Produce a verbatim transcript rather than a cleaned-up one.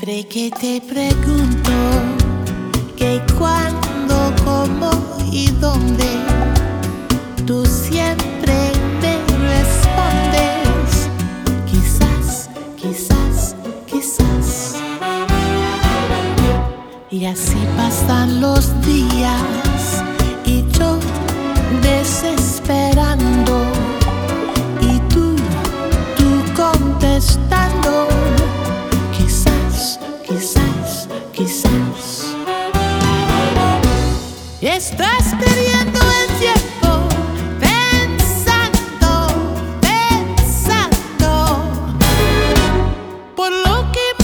Siempre que te pregunto qué, cuándo, cómo y dónde, tú siempre me respondes quizás, quizás, quizás. Y así pasan los días y yo desesperando, y tú, tú contestas